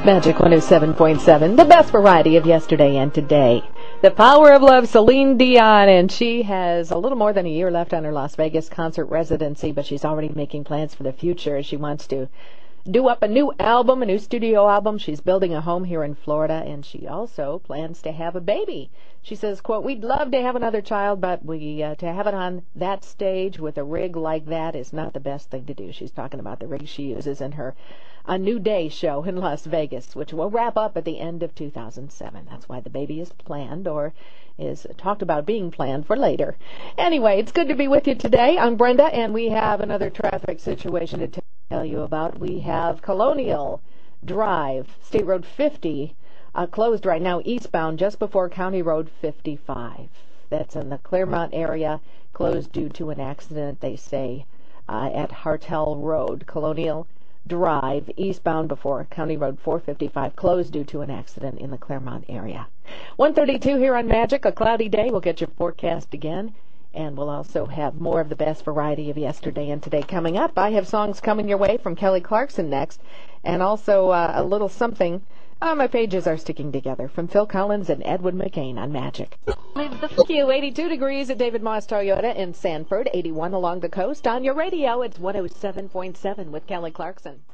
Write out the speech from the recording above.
Magic 107.7, the best variety of yesterday and today. The Power of Love, Celine Dion, and she has a little more than a year left on her Las Vegas concert residency, but she's already making plans for the future. She wants to do up a new album, a new studio album. She's building a home here in Florida, and she also plans to have a baby. She says, quote, "We'd love to have another child, but to have it on that stage with a rig like that is not the best thing to do." She's talking about the rig she uses in her A New Day show in Las Vegas, which will wrap up at the end of 2007. That's why the baby is planned, or is talked about being planned for later. Anyway, it's good to be with you today. I'm Brenda, and we have another traffic situation to tell you about. We have Colonial Drive, State Road 50, closed right now eastbound just before County Road 55. That's in the Claremont area, closed due to an accident, they say, at Hartel Road. Colonial Drive, eastbound before County Road 455, closed due to an accident in the Claremont area. 1:32 here on Magic, a cloudy day. We'll get your forecast again, and we'll also have more of the best variety of yesterday and today coming up. I have songs coming your way from Kelly Clarkson next, and also a little something. My pages are sticking together from Phil Collins and Edwin McCain on Magic. Thank you. 82 degrees at David Moss Toyota in Sanford, 81 along the coast. On your radio, it's 107.7 with Kelly Clarkson.